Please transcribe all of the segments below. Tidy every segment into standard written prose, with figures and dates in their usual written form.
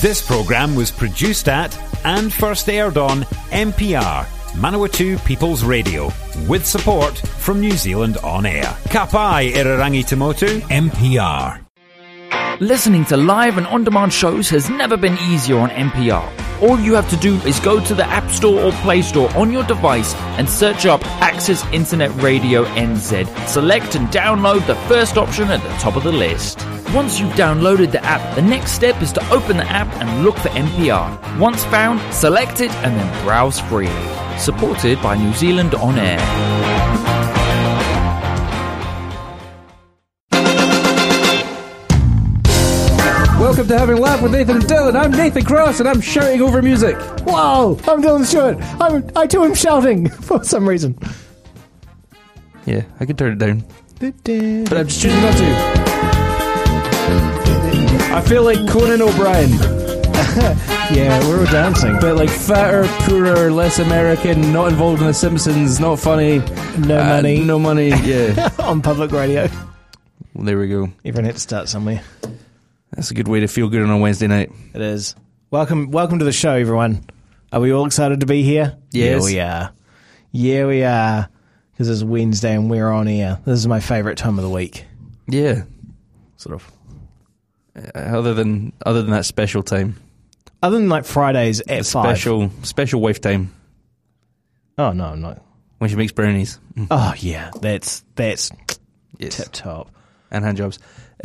This programme was produced at and first aired on MPR, Manawatu People's Radio, with support from New Zealand On Air. Ka pai Irarangi Tamotu, MPR. Listening to live and on-demand shows has never been easier on NPR. All you have to do is go to the App Store or Play Store on your device and search up Access Internet Radio NZ. Select and download the first option at the top of the list. Once you've downloaded the app, the next step is to open the app and look for NPR. Once found, select it and then browse freely. Supported by New Zealand On Air. Welcome to Having a Laugh with Nathan and Dylan. I'm Nathan Cross and I'm shouting over music. Wow, I'm Dylan Stewart. I too am shouting for some reason. Yeah, I can turn it down. But I'm just choosing not to. I feel like Conan O'Brien. Yeah, we're all dancing. But like fatter, poorer, less American, not involved in The Simpsons, not funny. No money. No money, yeah. On public radio. Well, there we go. Everyone had to start somewhere. That's a good way to feel good on a Wednesday night. It is. Welcome to the show, everyone. Are we all excited to be here? Yes. Yeah, we are. Yeah, we are. Because it's Wednesday and we're on air. This is my favourite time of the week. Yeah. Sort of. Other than that special time. Other than like Fridays at 5. Special wife time. Oh, no, I'm not. When she makes brownies. Oh, yeah. That's yes. tip top. And hand jobs.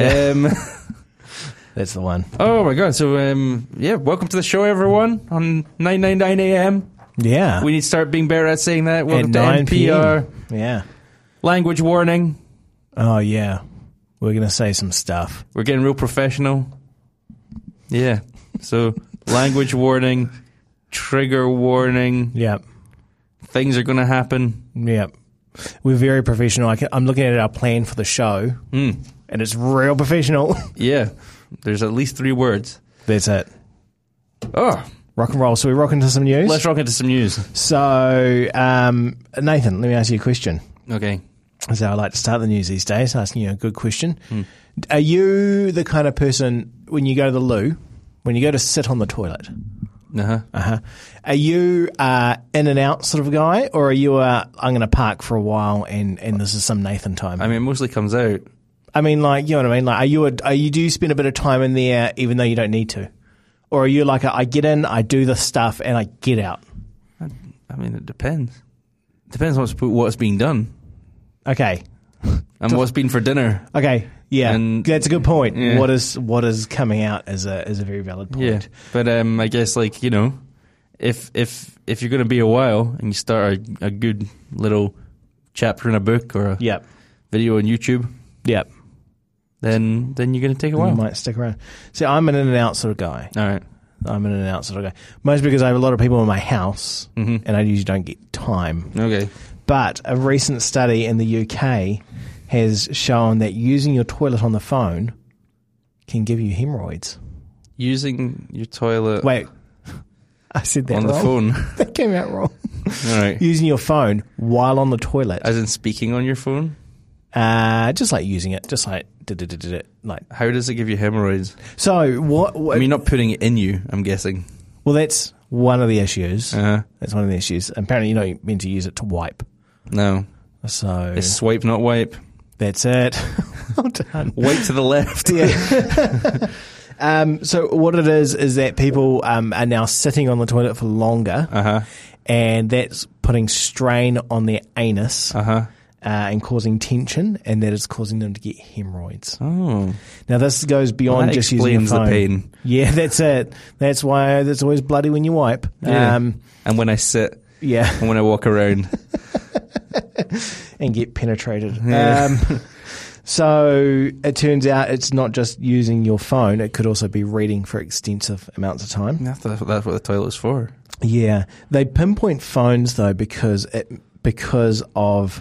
That's the one. Oh my god, so welcome to the show everyone on 999 AM. Yeah. We need to start being better at saying that. Welcome at to 9 NPR. PM. Yeah. Language warning. Oh yeah. We're going to say some stuff. We're getting real professional. Yeah. So language warning, trigger warning. Yep. Things are going to happen. Yep. We're very professional. I'm looking at our plan for the show and it's real professional. Yeah. There's at least 3 words. That's it. Oh. Rock and roll. So we rock into some news? Let's rock into some news. So, Nathan, let me ask you a question. Okay. That's how I like to start the news these days, asking you a good question. Are you the kind of person, when you go to the loo, when you go to sit on the toilet, are you in and out sort of guy, or are you I'm going to park for a while and this is some Nathan time? I mean, it mostly comes out. I mean, like, you know what I mean? Like, do you spend a bit of time in there even though you don't need to? Or are you like, I get in, I do the stuff, and I get out? I mean, it depends. Depends what's being done. Okay. And what's been for dinner. Okay, yeah. And that's a good point. Yeah. What is coming out is a very valid point. Yeah, but I guess, like, you know, if you're going to be a while and you start a good little chapter in a book or a video on YouTube, then you're going to take a while. You might stick around. See, I'm an in and out sort of guy. All right. I'm an in and out sort of guy. Mostly because I have a lot of people in my house and I usually don't get time. Okay. But a recent study in the UK has shown that using your toilet on the phone can give you hemorrhoids. Using your toilet... Wait. I said that on wrong. the phone. That came out wrong. All right. Using your phone while on the toilet. As in speaking on your phone? Just like using it. Just like... like. How does it give you hemorrhoids? So what... I mean, not putting it in you, I'm guessing. Well, that's one of the issues. Uh-huh. That's one of the issues. Apparently, you're not meant to use it to wipe. No. So... It's swipe, not wipe. That's it. Well done. Wipe to the left. Yeah. So what it is that people are now sitting on the toilet for longer, and that's putting strain on their anus and causing tension, and that is causing them to get hemorrhoids. Oh. Now this goes beyond just using your phone. The pain. Yeah, that's it. That's why it's always bloody when you wipe. Yeah. And when I sit. Yeah. And when I walk around. And get penetrated. Yeah. So it turns out it's not just using your phone. It could also be reading for extensive amounts of time. That's what the toilet's for. Yeah. They pinpoint phones, though, because of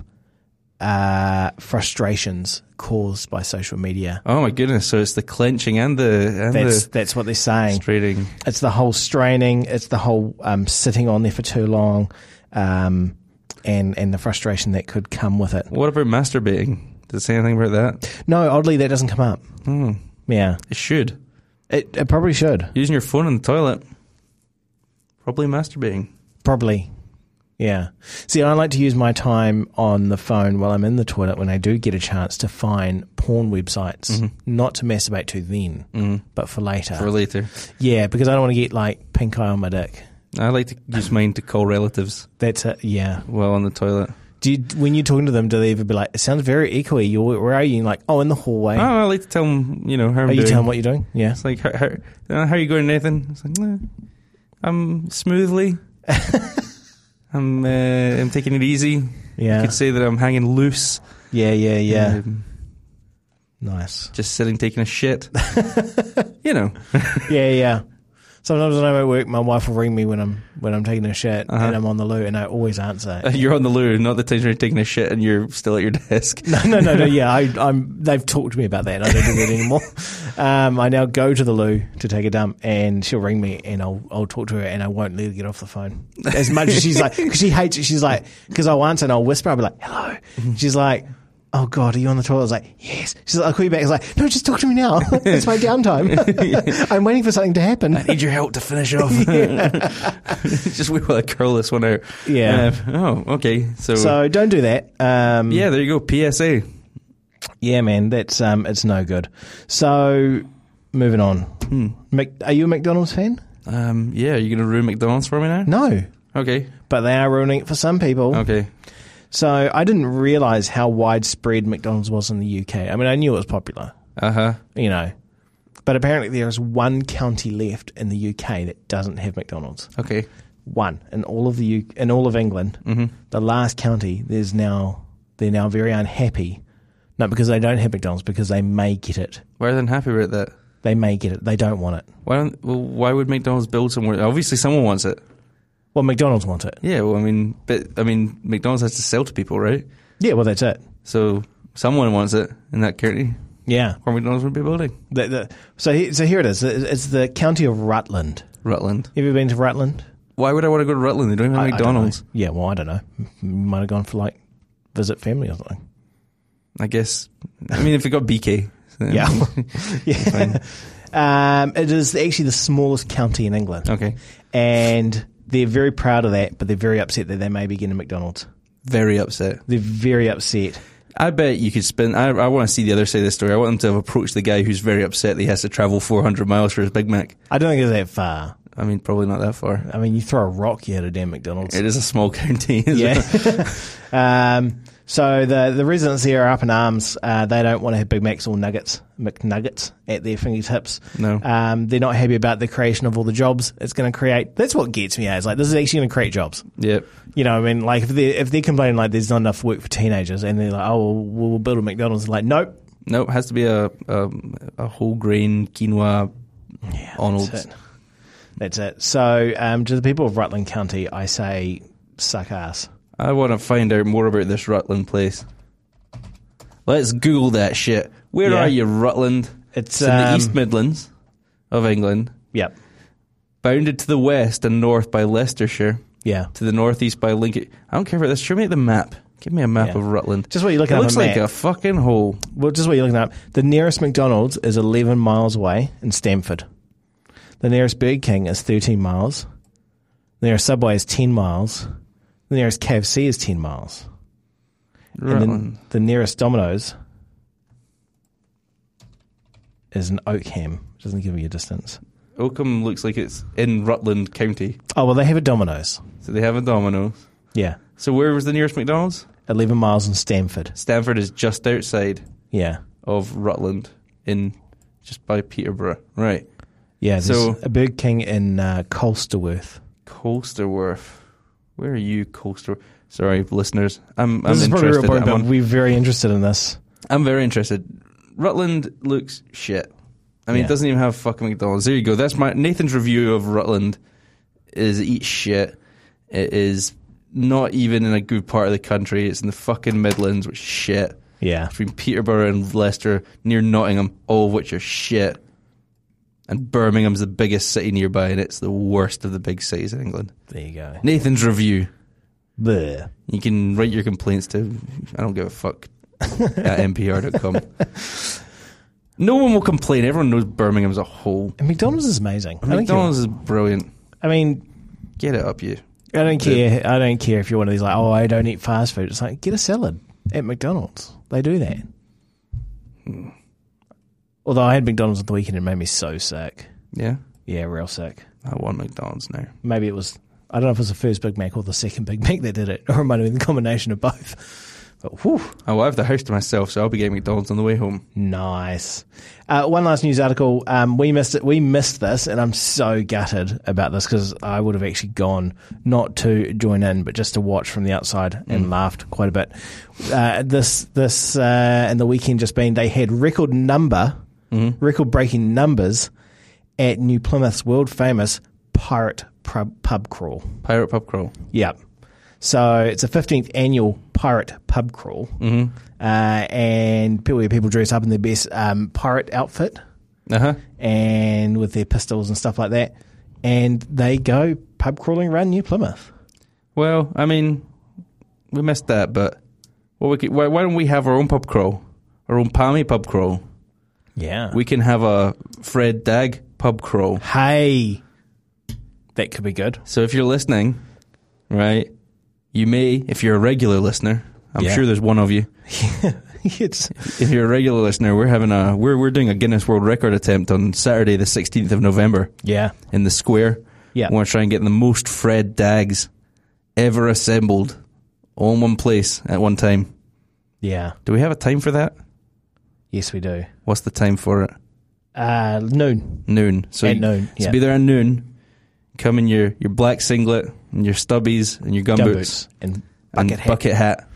frustrations caused by social media. Oh, my goodness. So it's the clenching and that's what they're saying. Straining. It's the whole straining. It's the whole sitting on there for too long and the frustration that could come with it. What about masturbating? Does it say anything about that? No, oddly, that doesn't come up. Hmm. Yeah. It should. It probably should. Using your phone in the toilet. Probably masturbating. Probably. Yeah. See, I like to use my time on the phone while I'm in the toilet when I do get a chance to find porn websites. Not to masturbate to then, but for later. For later. Yeah, because I don't want to get, like, pink eye on my dick. I like to use mine to call relatives. That's it, yeah. While on the toilet. When you're talking to them, do they ever be like, it sounds very echoey, where are you? And like, oh, in the hallway. Oh, I like to tell them, how I'm doing. Are you telling them what you're doing? Yeah. It's like, how are you going, Nathan? It's like, I'm smoothly. I'm taking it easy. Yeah. You could say that I'm hanging loose. Yeah. Nice. Just sitting, taking a shit. Yeah. Sometimes when I'm at work, my wife will ring me when I'm taking a shit and I'm on the loo, and I always answer. You're on the loo, not the time you're taking a shit and you're still at your desk. No. Yeah, they've talked to me about that. And I don't do that anymore. I now go to the loo to take a dump, and she'll ring me, and I'll talk to her, and I won't let her get off the phone as much as she's like, because she hates it. She's like, because I'll answer and I'll whisper. I'll be like, hello. She's like, oh God, are you on the toilet? I was like, yes. She's like, I'll call you back. I was like, no, just talk to me now. It's my downtime. I'm waiting for something to happen. I need your help to finish off. Just wait while I curl this one out. Yeah. Okay. So don't do that. Yeah, there you go. PSA. Yeah, man, that's it's no good. So moving on. Are you a McDonald's fan? Yeah, are you going to ruin McDonald's for me now? No. Okay. But they are ruining it for some people. Okay. So I didn't realise how widespread McDonald's was in the UK. I mean, I knew it was popular. But apparently there is one county left in the UK that doesn't have McDonald's. Okay. One in all of England. The last county, they're now very unhappy. Not because they don't have McDonald's, because they may get it. Why are they unhappy about that? They may get it. They don't want it. Why would McDonald's build somewhere? Obviously, someone wants it. Well, McDonald's want it. Yeah, well, McDonald's has to sell to people, right? Yeah, well, that's it. So someone wants it in that county. Yeah. Or McDonald's would be building. So here it is. It's the county of Rutland. Rutland. Have you been to Rutland? Why would I want to go to Rutland? They don't even have McDonald's. Yeah, well, I don't know. You might have gone for, visit family or something. I guess. If they got BK. Yeah. Yeah. It is actually the smallest county in England. Okay. And they're very proud of that, but they're very upset that they may be getting McDonald's. Very upset. They're very upset. I bet you could spend... I want to see the other side of the story. I want them to have approached the guy who's very upset that he has to travel 400 miles for his Big Mac. I don't think it's that far. Probably not that far. You throw a rock, you hit a damn McDonald's. It is a small county, isn't it? So the residents here are up in arms. They don't want to have Big Macs or McNuggets at their fingertips. No. They're not happy about the creation of all the jobs it's going to create. That's what gets me. It's like, this is actually going to create jobs. Yep. If they're complaining like there's not enough work for teenagers, and they're like, oh, we'll build a McDonald's. Like, nope. Nope. Has to be a whole grain quinoa Arnold's. That's it. So to the people of Rutland County, I say, suck ass. I want to find out more about this Rutland place. Let's Google that shit. Where are you, Rutland? It's in the East Midlands of England. Yep. Bounded to the west and north by Leicestershire. Yeah. To the northeast by Lincoln. I don't care about this. Show me the map. Give me a map of Rutland. Just what you're looking at. It looks like a fucking hole. Well, just what you're looking at. The nearest McDonald's is 11 miles away in Stamford. The nearest Burger King is 13 miles. The nearest Subway is 10 miles. The nearest KFC is 10 miles. Rutland. And then the nearest Domino's is in Oakham. It doesn't give you a distance. Oakham looks like it's in Rutland County. Oh, well, they have a Domino's. So they have a Domino's. Yeah. So where was the nearest McDonald's? 11 miles in Stamford. Stamford is just outside of Rutland, just by Peterborough. Right. Yeah, there's a Burger King in Colsterworth. Colsterworth. Where are you, Colsterworth? Sorry, listeners. I'm this is interested. Probably real point, but we're very interested in this. I'm very interested. Rutland looks shit. It doesn't even have fucking McDonald's. There you go. That's Nathan's review of Rutland. Is eat shit. It is not even in a good part of the country. It's in the fucking Midlands, which is shit. Yeah. Between Peterborough and Leicester, near Nottingham, all of which are shit. And Birmingham's the biggest city nearby, and it's the worst of the big cities in England. There you go. Nathan's review. Bleh. You can write your complaints to, I don't give a fuck, at npr.com. No one will complain. Everyone knows Birmingham's a hole. And McDonald's is amazing. McDonald's is brilliant. I mean, get it up, you. I don't care. I don't care if you're one of these like, oh, I don't eat fast food. It's like, get a salad at McDonald's. They do that. Although I had McDonald's at the weekend, it made me so sick. Yeah? Yeah, real sick. I want McDonald's now. Maybe it was, I don't know if it was the first Big Mac or the second Big Mac that did it, or it might have been the combination of both. But, whew. Oh, I have the house to myself, so I'll be getting McDonald's on the way home. Nice. One last news article. We missed it. We missed this, and I'm so gutted about this because I would have actually gone not to join in, but just to watch from the outside and laughed quite a bit. This and the weekend just been, they had record-breaking numbers at New Plymouth's world famous Pirate Pub Crawl. Pirate Pub Crawl. Yep. So it's a 15th annual Pirate Pub Crawl, and people dress up in their best pirate outfit, and with their pistols and stuff like that, and they go pub crawling around New Plymouth. Well, I mean, we missed that, but why don't we have our own pub crawl, our own Palmy pub crawl? Yeah, we can have a Fred Dagg pub crawl. Hey, that could be good. So if you're listening, right? You may, if you're a regular listener, I'm sure there's one of you. If you're a regular listener, we're doing a Guinness World Record attempt on Saturday, the 16th of November. Yeah, in the square. Yeah, we want to try and get the most Fred Daggs ever assembled all in one place at one time. Yeah. Do we have a time for that? Yes, we do. What's the time for it? Noon. Noon. So at noon. So be there at noon. Come in your black singlet and your stubbies and your gumboots and bucket hat.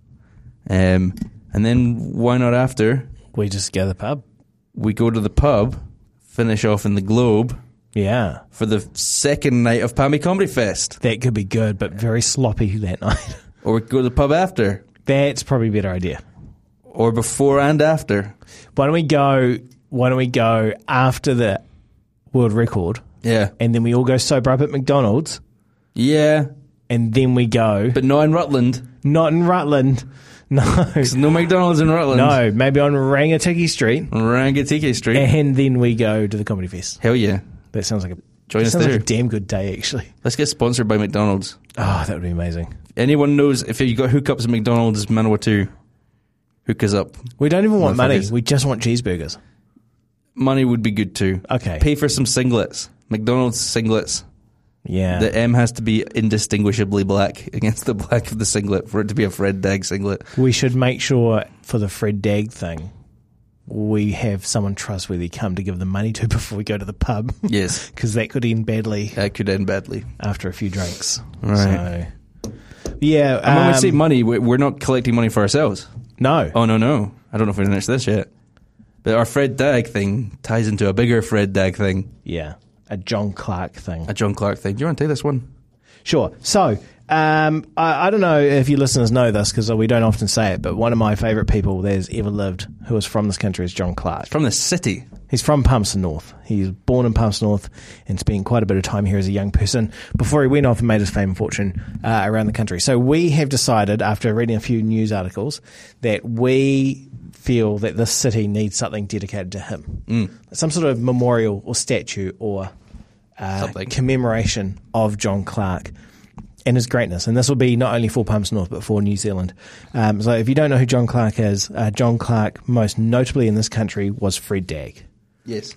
And then why not after? We just go to the pub. We go to the pub, finish off in the Globe. Yeah. For the second night of Palmy Comedy Fest. That could be good, but very sloppy that night. Or we go to the pub after. That's probably a better idea. Or before and after. Why don't we go after the world record? Yeah. And then we all go sober up at McDonald's. Yeah. And then we go. But not in Rutland. Not in Rutland. No. There's no McDonald's in Rutland. No. Maybe on Rangatiki Street. Rangatiki Street. And then we go to the Comedy Fest. Hell yeah. That sounds like a like a damn good day, actually. Let's get sponsored by McDonald's. Oh, that would be amazing. Anyone knows if you got hookups at McDonald's, Manawatu, hook us up. We don't even want money. We just want cheeseburgers. Money would be good too. Okay. Pay for some singlets. McDonald's singlets. Yeah. The M has to be indistinguishably black against the black of the singlet for it to be a Fred Dagg singlet. We should make sure for the Fred Dagg thing, we have someone trustworthy come to give them money to before we go to the pub. Yes. Because that could end badly. That could end badly. After a few drinks. Right. So, yeah. And when we say money, we're not collecting money for ourselves. No. Oh, no. I don't know if we finished this yet. But our Fred Dagg thing ties into a bigger Fred Dagg thing. Yeah. A John Clark thing. A John Clark thing. Do you want to take this one? Sure. So, I don't know if you listeners know this because we don't often say it, but one of my favourite people that's ever lived who is from this country is John Clark. From the city. He's from Palmerston North. He was born in Palmerston North and spent quite a bit of time here as a young person before he went off and made his fame and fortune around the country. So we have decided, after reading a few news articles, that we feel that this city needs something dedicated to him. Some sort of memorial or statue or commemoration of John Clark and his greatness. And this will be not only for Palmerston North, but for New Zealand. So if you don't know who John Clark is, John Clark, most notably in this country, was Fred Dagg. Yes.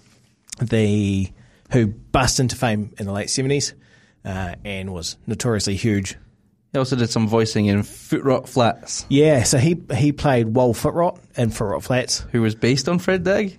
Who bust into fame in the late 70s and was notoriously huge. He also did some voicing in Footrot Flats. Yeah, so he played Wal Footrot in Footrot Flats. Who was based on Fred Dagg?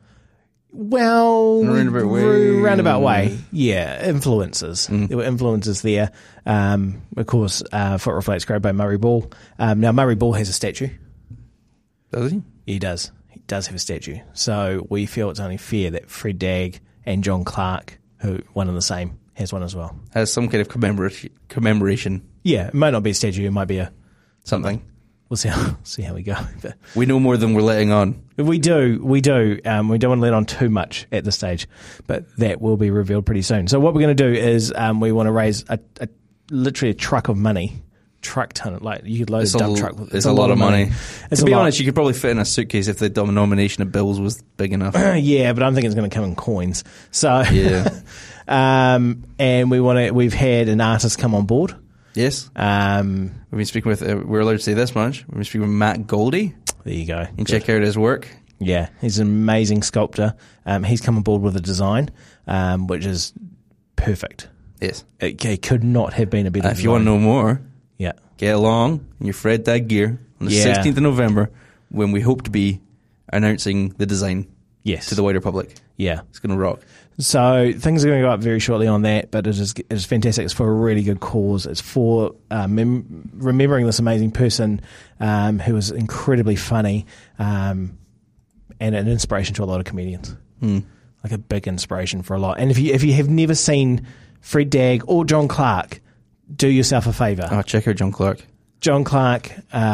Well, roundabout way. Yeah, influences. There were influences there. Of course, Footrot Flats created by Murray Ball. Now, Murray Ball has a statue. Does he? He does. He does have a statue. So we feel it's only fair that Fred Dagg and John Clark, who one and the same, has one as well. Has some kind of commemoration. Yeah, it might not be a statue. It might be a something. We'll see how we go. But we know more than we're letting on. We do. We don't want to let on too much at this stage, but that will be revealed pretty soon. So what we're going to do is we want to raise literally a truck of money truck ton. Like you could load a dump truck with. It's a lot of money. To be honest, you could probably fit in a suitcase if the denomination of bills was big enough. Yeah, but I'm thinking it's going to come in coins. So yeah. And we've had an artist come on board. Yes. We've been speaking with. We're allowed to say this much. We've been speaking with Matt Goldie. There you go. And check out his work. Yeah, he's an amazing sculptor. He's come on board with a design, which is perfect. Yes. It could not have been a better design. If you want to know more, yeah, get along in your Fred Dag gear on the 16th of November when we hope to be announcing the design to the wider public. Yeah. It's going to rock. So things are going to go up very shortly on that, but it is fantastic. It's for a really good cause. It's for remembering this amazing person who was incredibly funny and an inspiration to a lot of comedians. Like a big inspiration for a lot. And if you have never seen Fred Dag or John Clark, do yourself a favour. Oh, check out John Clark. John Clark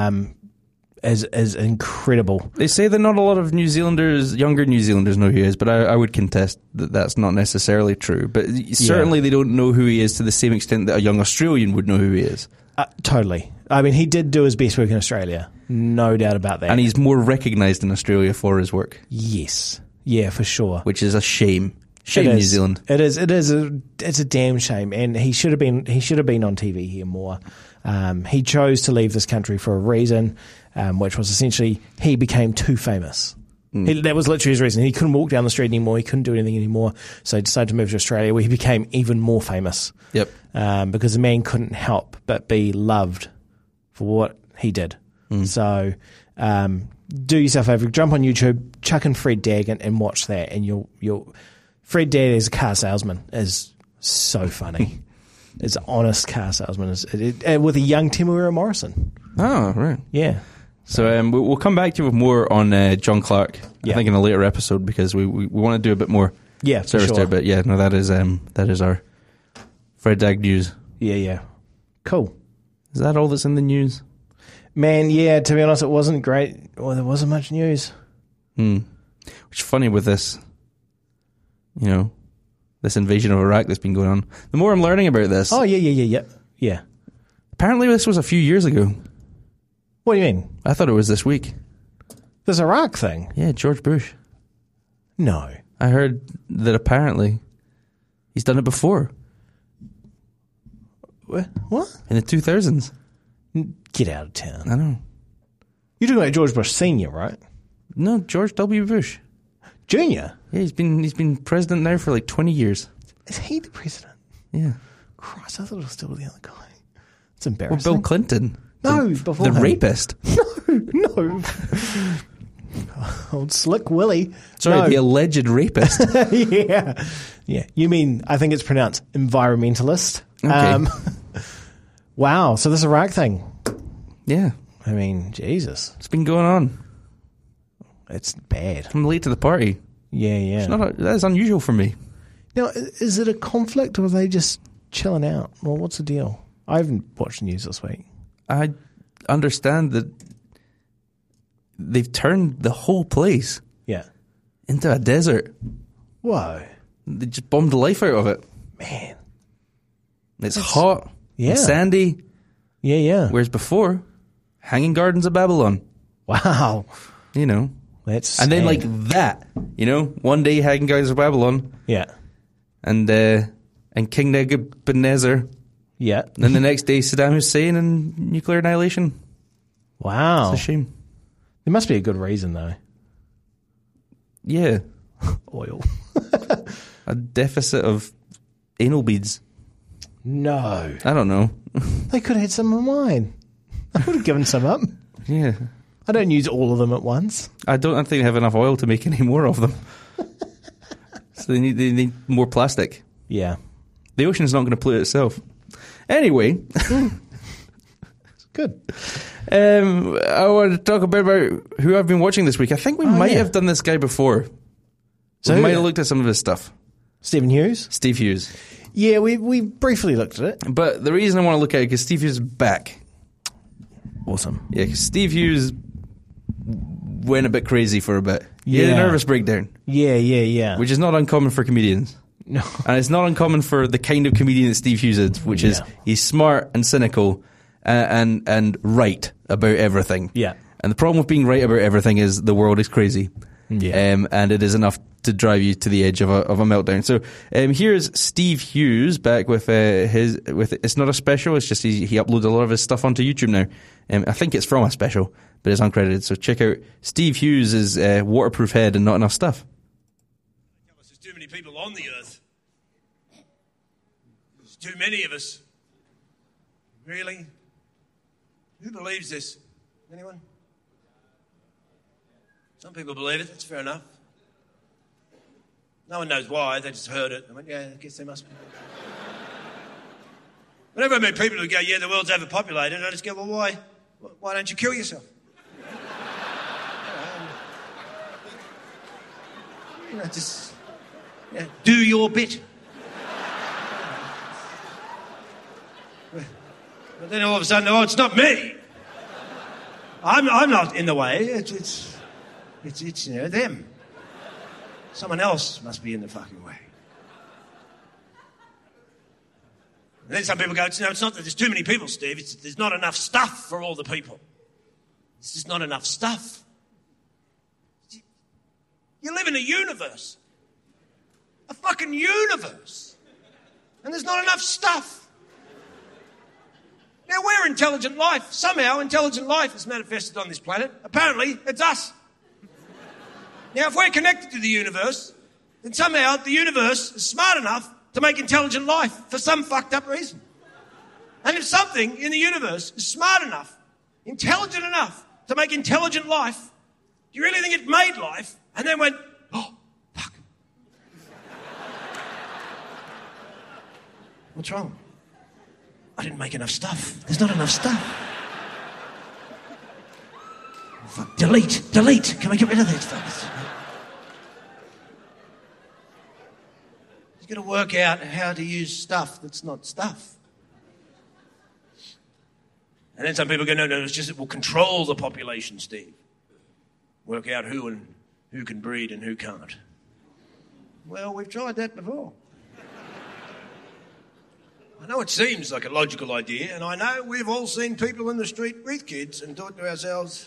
is incredible. They say that not a lot of younger New Zealanders know who he is, but I would contest that that's not necessarily true. But certainly they don't know who he is to the same extent that a young Australian would know who he is. Totally. I mean, he did do his best work in Australia. No doubt about that. And he's more recognised in Australia for his work. Yes. Yeah, for sure. Which is a shame. New Zealand. It's a damn shame, and he should have been on TV here more. He chose to leave this country for a reason, which was essentially he became too famous. That was literally his reason. He couldn't walk down the street anymore. He couldn't do anything anymore. So he decided to move to Australia, where he became even more famous. Yep. Because the man couldn't help but be loved for what he did. So do yourself a favour, jump on YouTube, chuck in Fred Dag and watch that, and you'll Fred Dag as a car salesman is so funny. It's an honest car salesman with a young Temuera Morrison. Oh, right. Yeah. So we'll come back to you with more on John Clark, I think in a later episode, because we want to do a bit more service there. But yeah, no, that is our Fred Dag news. Yeah. Cool. Is that all that's in the news? Man, yeah, to be honest, it wasn't great. Well, there wasn't much news. Which is funny with this, this invasion of Iraq that's been going on. The more I'm learning about this... Oh, yeah. Apparently this was a few years ago. What do you mean? I thought it was this week. This Iraq thing? Yeah, George Bush. No. I heard that apparently he's done it before. What? In the 2000s. Get out of town. I know. You're talking about George Bush Sr., right? No, George W. Bush. Junior? Yeah, he's been president now for like 20 years. Is he the president? Yeah. Christ, I thought it was still the other guy. It's embarrassing. Well, Bill Clinton. No, before the rapist. No. Old Slick Willie. Sorry, the alleged rapist. Yeah. You mean, I think it's pronounced environmentalist. Okay. Wow, so this Iraq thing. Yeah. I mean, Jesus. It's been going on. It's bad. I'm late to the party. Yeah. That's unusual for me. Now, is it a conflict or are they just chilling out? Well, what's the deal? I haven't watched news this week. I understand that they've turned the whole place into a desert. Whoa. They just bombed the life out of it. Man. It's hot and sandy. Yeah. Whereas before, Hanging Gardens of Babylon. Wow. That's sad. And then like that, one day Hanging Gardens of Babylon. Yeah. And King Nebuchadnezzar. Yeah. And then the next day Saddam Hussein and nuclear annihilation. Wow. It's a shame. There must be a good reason though. Yeah. Oil. A deficit of anal beads. No. I don't know. They could have had some of mine. I would have given some up. Yeah. I don't use all of them at once. I think they have enough oil to make any more of them. So they need more plastic. Yeah. The ocean's not going to pollute itself. Anyway. Good. I want to talk a bit about who I've been watching this week. I think we might have done this guy before. So we might have looked at some of his stuff. Stephen Hughes? Steve Hughes. Yeah, we briefly looked at it. But the reason I want to look at it is because Steve Hughes is back. Awesome. Yeah, because Steve Hughes went a bit crazy for a bit. He had a nervous breakdown. Yeah. Which is not uncommon for comedians. No. And it's not uncommon for the kind of comedian that Steve Hughes is, which is he's smart and cynical and right about everything. Yeah. And the problem with being right about everything is the world is crazy. Yeah. And it is enough to drive you to the edge of a meltdown. So here's Steve Hughes back with it's not a special, it's just he uploads a lot of his stuff onto YouTube now. I think it's from a special, but it's uncredited. So check out Steve Hughes' Waterproof Head and Not Enough Stuff. There's too many people on the earth. There's too many of us. Really? Who believes this? Anyone? Some people believe it, that's fair enough. No one knows why, they just heard it. I went, yeah, I guess they must be. Whenever I meet people who go, yeah, the world's overpopulated, I just go, well, why? Why don't you kill yourself? Just do your bit. But then all of a sudden, oh, it's not me. I'm not in the way. It's them. Someone else must be in the fucking way. And then some people go, no, it's not that there's too many people, Steve. There's not enough stuff for all the people. It's just not enough stuff. You live in a universe. A fucking universe. And there's not enough stuff. Now, we're intelligent life. Somehow, intelligent life is manifested on this planet. Apparently, it's us. Now, if we're connected to the universe, then somehow the universe is smart enough to make intelligent life for some fucked up reason. And if something in the universe is smart enough, intelligent enough to make intelligent life, do you really think it made life and then went, oh, fuck. What's wrong? I didn't make enough stuff. There's not enough stuff. Oh, fuck. Delete. Can we get rid of this stuff? You've got to work out how to use stuff that's not stuff. And then some people go, no, it's just it will control the population, Steve. Work out who can breed and who can't. Well, we've tried that before. I know it seems like a logical idea, and I know we've all seen people in the street with kids and thought to ourselves,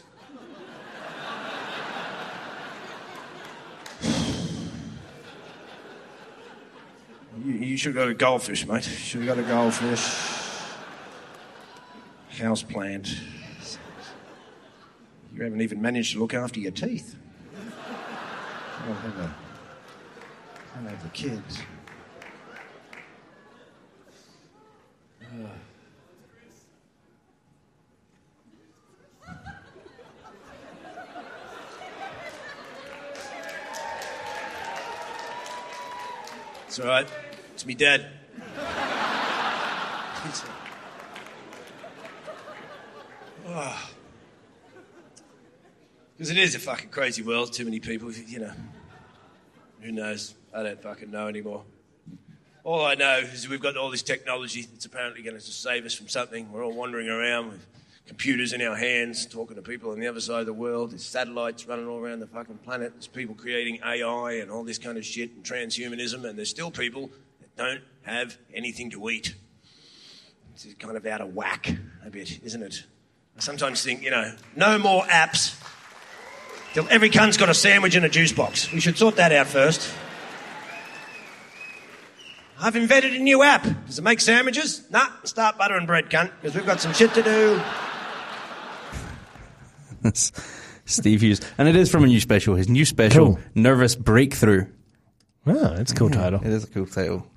you should go to goldfish, mate. You should have got a goldfish. House plant. You haven't even managed to look after your teeth. I'll have the kids. It's all right. It's me dad. Because it is a fucking crazy world. Too many people, you know. Who knows? I don't fucking know anymore. All I know is we've got all this technology that's apparently going to save us from something. We're all wandering around with computers in our hands, talking to people on the other side of the world. There's satellites running all around the fucking planet. There's people creating AI and all this kind of shit and transhumanism, and there's still people that don't have anything to eat. It's kind of out of whack a bit, isn't it? I sometimes think, you know, no more apps till every cunt's got a sandwich and a juice box. We should sort that out first. I've invented a new app. Does it make sandwiches? Nah, start butter and bread, cunt, because we've got some shit to do. Steve Hughes. And it is from a new special. His new special, cool. Nervous Breakthrough. Oh, that's a cool title. It is a cool title.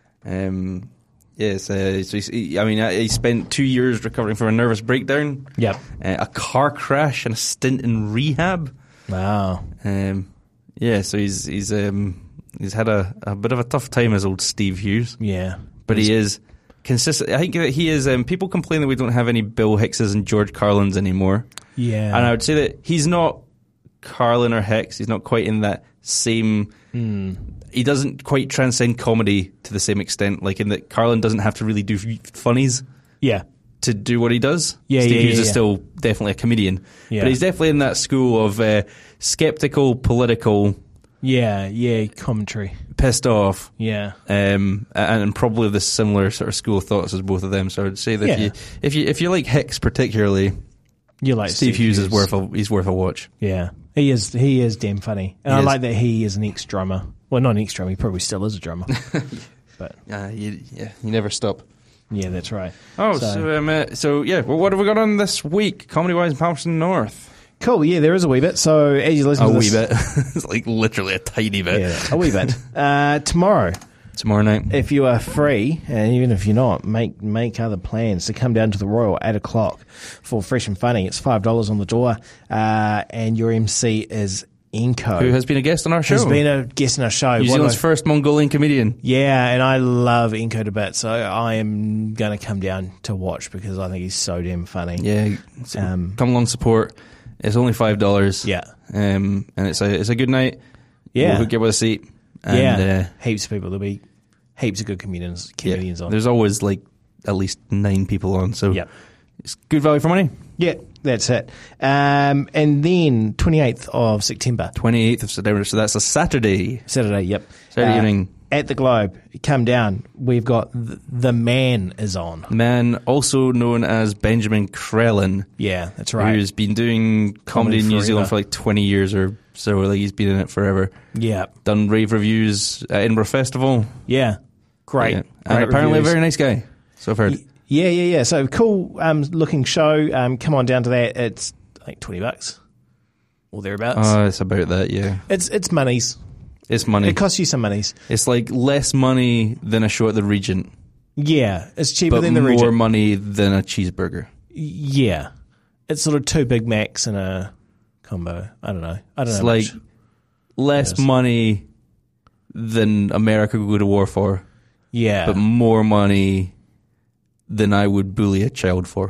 Yes, he spent 2 years recovering from a nervous breakdown. Yep. A car crash and a stint in rehab. Wow. So he's had a bit of a tough time as old Steve Hughes. Yeah. But he is consistent. I think that he is. People complain that we don't have any Bill Hickses and George Carlins anymore. Yeah. And I would say that he's not Carlin or Hicks. He's not quite in that same... He doesn't quite transcend comedy to the same extent, like in that Carlin doesn't have to really do funnies to do what he does. Steve Hughes is still definitely a comedian. Yeah. But he's definitely in that school of skeptical, political... commentary. pissed off. Yeah. And probably the similar sort of school of thoughts as both of them. So I would say that if you like Hicks particularly, you like Steve Hughes is worth a watch. Yeah. He is damn funny. And I like that he is an ex-drummer. Well, not an ex-drummer, he probably still is a drummer. But you never stop. Yeah, that's right. Oh, so well, what have we got on this week, comedy-wise in Palmerston North? Cool, yeah, there is a wee bit. So as you listen to this... A wee bit. It's like literally a tiny bit. Yeah, a wee bit. Tomorrow night. If you are free, and even if you're not, make other plans to come down to the Royal at 8:00 for Fresh and Funny. It's $5 on the door, and your MC is Inko, who has been a guest on our show. Who's been a guest on our show. New Zealand's first Mongolian comedian. Yeah, and I love Inko to bits, so I am going to come down to watch because I think he's so damn funny. Yeah, come along, support. It's only $5. Yeah, and it's a good night. Yeah, we'll hook you up with a seat. And, heaps of people. There'll be heaps of good comedians on. There's always like at least 9 people on, so it's good value for money. Yeah, that's it. And then 28th of September. 28th of September, so that's a Saturday. Yep. Saturday evening. At the Globe. Come down. We've got The Man is on. Man, also known as Benjamin Crellin. Yeah, that's right. Who's been doing comedy in New Zealand for like 20 years or so. Like he's been in it forever. Yeah. Done rave reviews at Edinburgh Festival. Yeah. Great. Yeah. And apparently reviews. A very nice guy. So I've heard. Yeah. So cool looking show. Come on down to that. It's like $20 or thereabouts. Oh, it's about that, yeah. It's monies. It's money. It costs you some monies. It's like less money than a show at the Regent. Yeah, it's cheaper than the Regent. But more money than a cheeseburger. Yeah. It's sort of 2 Big Macs and a combo. I don't know. It's like less money than America would go to war for. Yeah. But more money than I would bully a child for.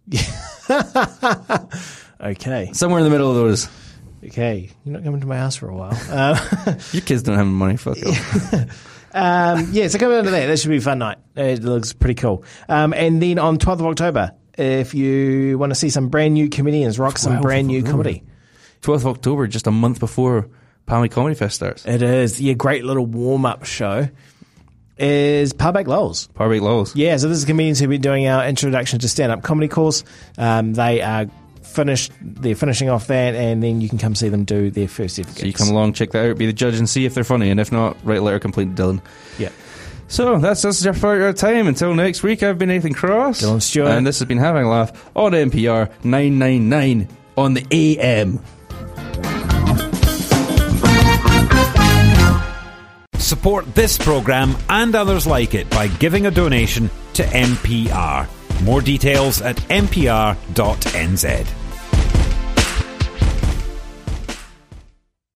Okay. Somewhere in the middle of those. Okay. You're not coming to my house for a while. Your kids don't have money, fuck off. So come into that. That should be a fun night. It looks pretty cool. And then on 12th of October, if you want to see some brand new comedians rock some brand new comedy. 12th of October, just a month before Palmy Comedy Fest starts. It is. Yeah, great little warm-up show. Is Powerbake Lowell's. Powerbake Lowell's. Yeah, so this is comedians who've been doing our introduction to stand-up comedy course. They are they're finishing off that, and then you can come see them do their first ever gigs. So you come along, check that out, be the judge and see if they're funny, and if not, write a letter complaint to Dylan. Yeah. So that's us for our time. Until next week, I've been Nathan Cross. Dylan Stewart. And this has been Having a Laugh on NPR 999 on the AM. Support this programme and others like it by giving a donation to NPR. More details at npr.nz.